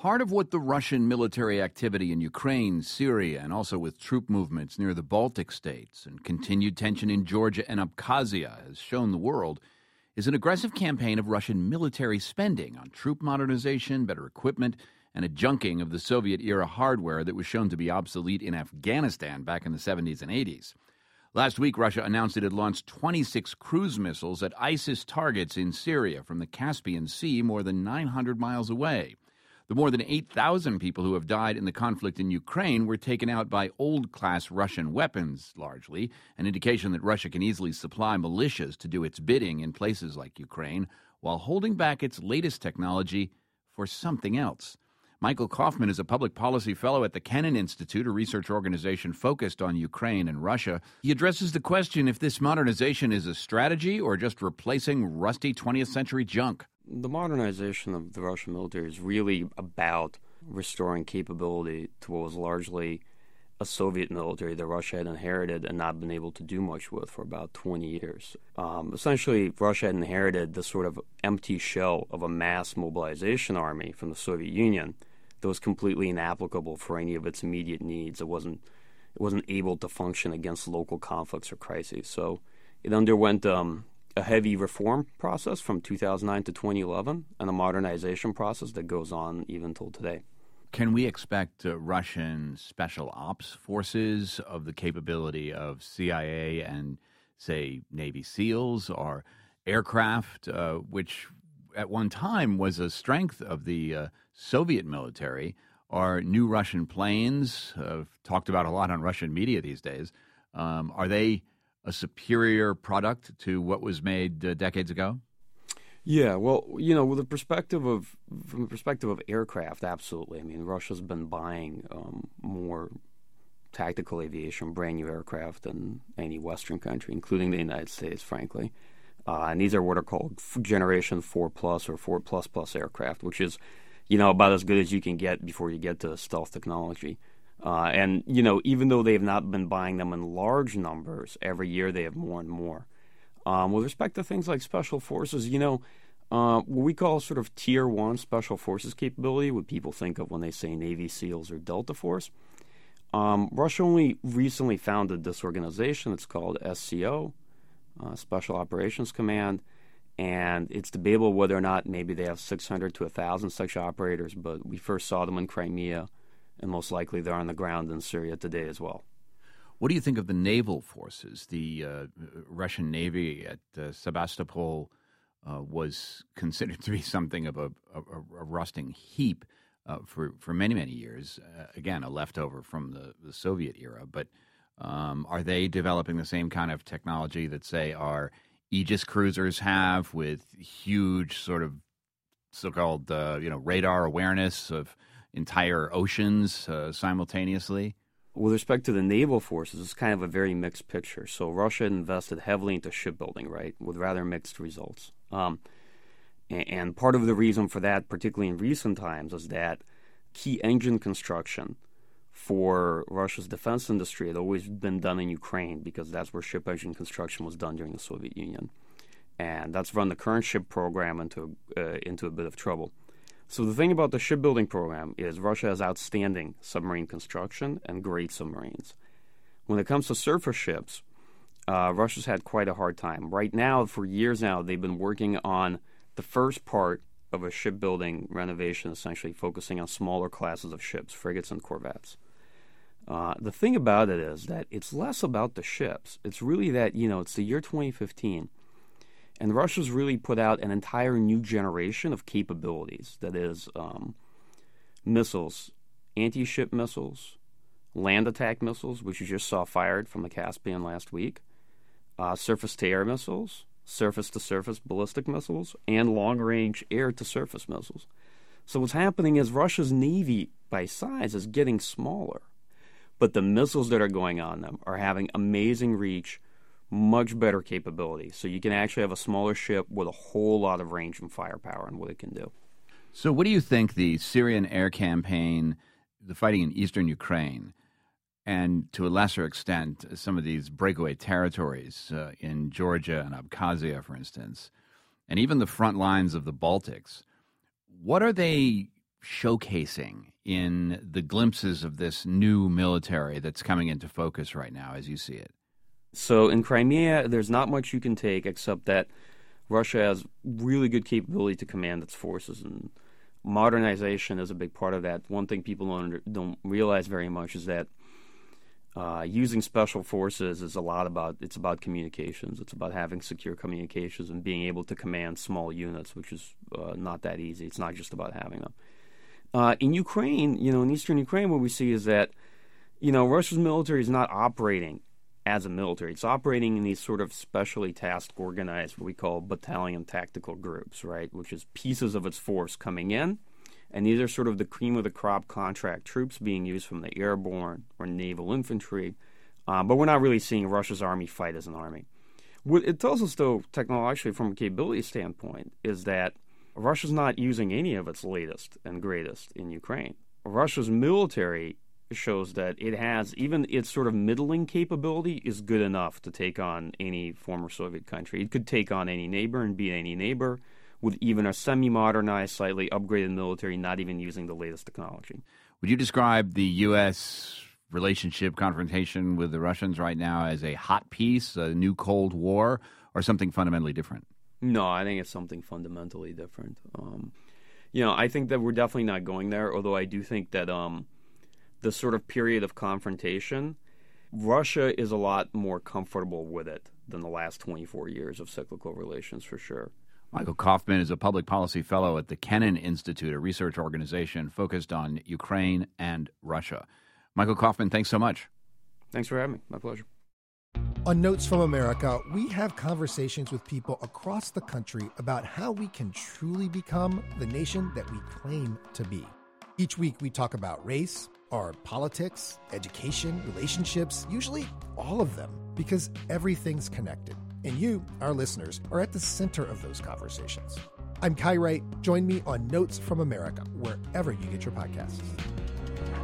Part of what the Russian military activity in Ukraine, Syria, and also with troop movements near the Baltic states and continued tension in Georgia and Abkhazia has shown the world is an aggressive campaign of Russian military spending on troop modernization, better equipment, and a junking of the Soviet-era hardware that was shown to be obsolete in Afghanistan back in the 70s and 80s. Last week, Russia announced it had launched 26 cruise missiles at ISIS targets in Syria from the Caspian Sea more than 900 miles away. The more than 8,000 people who have died in the conflict in Ukraine were taken out by old-class Russian weapons, largely, an indication that Russia can easily supply militias to do its bidding in places like Ukraine, while holding back its latest technology for something else. Michael Kaufman is a public policy fellow at the Kennan Institute, a research organization focused on Ukraine and Russia. He addresses the question if this modernization is a strategy or just replacing rusty 20th century junk. The modernization of the Russian military is really about restoring capability to what was largely a Soviet military that Russia had inherited and not been able to do much with for about 20 years. Essentially, Russia had inherited this sort of empty shell of a mass mobilization army from the Soviet Union that was completely inapplicable for any of its immediate needs. It wasn't able to function against local conflicts or crises. So it underwent a heavy reform process from 2009 to 2011 and a modernization process that goes on even till today. Can we expect Russian special ops forces of the capability of CIA and, say, Navy SEALs or aircraft, which at one time was a strength of the Soviet military, are new Russian planes, talked about a lot on Russian media these days. Are they a superior product to what was made decades ago? Yeah, well, from the perspective of aircraft, absolutely. I mean, Russia's been buying more tactical aviation, brand new aircraft than any Western country, including the United States, frankly. And these are what are called Generation 4 Plus or 4 Plus Plus aircraft, which is, about as good as you can get before you get to stealth technology. And even though they have not been buying them in large numbers, every year they have more and more. With respect to things like special forces, what we call sort of Tier 1 special forces capability, what people think of when they say Navy SEALs or Delta Force. Russia only recently founded this organization. It's called SCO, Special Operations Command, and it's debatable whether or not maybe they have 600 to 1,000 such operators, but we first saw them in Crimea, and most likely they're on the ground in Syria today as well. What do you think of the naval forces? The Russian Navy at Sebastopol was considered to be something of a rusting heap for many, many years. Again, a leftover from the Soviet era. But are they developing the same kind of technology that, say, our Aegis cruisers have, with huge sort of so-called radar awareness of entire oceans simultaneously? With respect to the naval forces, it's kind of a very mixed picture. So Russia invested heavily into shipbuilding, right, with rather mixed results. And part of the reason for that, particularly in recent times, is that key engine construction for Russia's defense industry had always been done in Ukraine, because that's where ship engine construction was done during the Soviet Union. And that's run the current ship program into a bit of trouble. So the thing about the shipbuilding program is Russia has outstanding submarine construction and great submarines. When it comes to surface ships, Russia's had quite a hard time. Right now, for years now, they've been working on the first part of a shipbuilding renovation, essentially focusing on smaller classes of ships, frigates and corvettes. The thing about it is that it's less about the ships. It's really that, it's the year 2015. And Russia's really put out an entire new generation of capabilities. That is, missiles, anti-ship missiles, land attack missiles, which you just saw fired from the Caspian last week, surface-to-air missiles, surface-to-surface ballistic missiles, and long-range air-to-surface missiles. So what's happening is Russia's Navy, by size, is getting smaller. But the missiles that are going on them are having amazing reach, much better capability. So you can actually have a smaller ship with a whole lot of range and firepower in what it can do. So what do you think the Syrian air campaign, the fighting in eastern Ukraine, and to a lesser extent some of these breakaway territories in Georgia and Abkhazia, for instance, and even the front lines of the Baltics, what are they showcasing in the glimpses of this new military that's coming into focus right now, as you see it? So in Crimea, there's not much you can take except that Russia has really good capability to command its forces, and modernization is a big part of that. One thing people don't realize very much is that using special forces is it's about communications. It's about having secure communications and being able to command small units, which is not that easy. It's not just about having them. In Ukraine, in eastern Ukraine, what we see is that, Russia's military is not operating as a military. It's operating in these sort of specially tasked, organized, what we call battalion tactical groups, right, which is pieces of its force coming in. And these are sort of the cream of the crop contract troops being used from the airborne or naval infantry. But we're not really seeing Russia's army fight as an army. What it tells us, though, technologically, from a capability standpoint, is that Russia's not using any of its latest and greatest in Ukraine. Russia's military shows that it has, even its sort of middling capability is good enough to take on any former Soviet country. It could take on any neighbor and beat any neighbor with even a semi-modernized, slightly upgraded military, not even using the latest technology. Would you describe the U.S. relationship confrontation with the Russians right now as a hot peace, a new Cold War, or something fundamentally different? No, I think it's something fundamentally different. I think that we're definitely not going there, although I do think that the sort of period of confrontation, Russia is a lot more comfortable with it than the last 24 years of cyclical relations, for sure. Michael Kofman is a public policy fellow at the Kennan Institute, a research organization focused on Ukraine and Russia. Michael Kofman, thanks so much. Thanks for having me. My pleasure. On Notes from America, we have conversations with people across the country about how we can truly become the nation that we claim to be. Each week, we talk about race, our politics, education, relationships, usually all of them, because everything's connected. And you, our listeners, are at the center of those conversations. I'm Kai Wright. Join me on Notes from America, wherever you get your podcasts.